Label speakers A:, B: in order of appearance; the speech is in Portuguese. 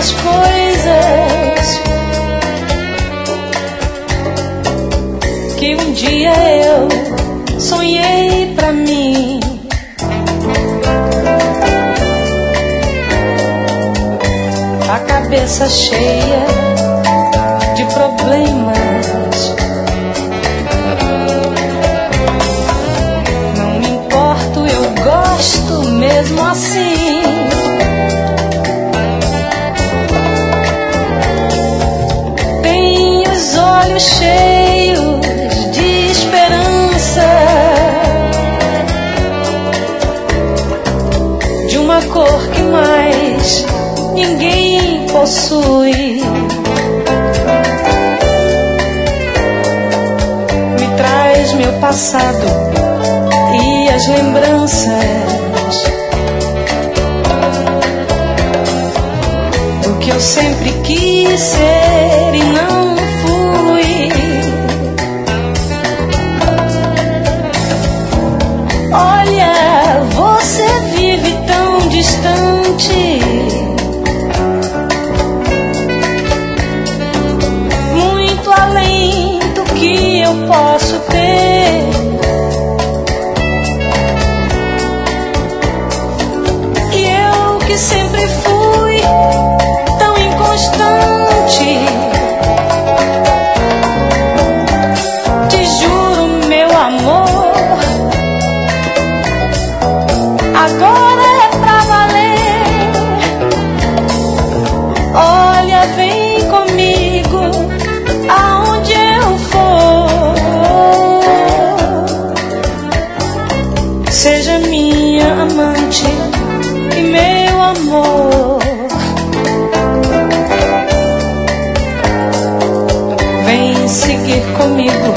A: tantas coisas que um dia eu sonhei pra mim. A cabeça cheia de problemas, não me importo, eu gosto mesmo assim. Tenho os olhos cheios de esperança, de uma cor que mais ninguém possui. Me traz meu passado e as lembranças do que eu sempre quis ser e não fui. Olha, você vive tão distante, muito além do que eu posso ter. E eu que sempre fui tão inconstante, te juro, meu amor, agora é pra valer. Olha, vem comigo aonde eu for. Seja minha amante e meu amor. Vem seguir comigo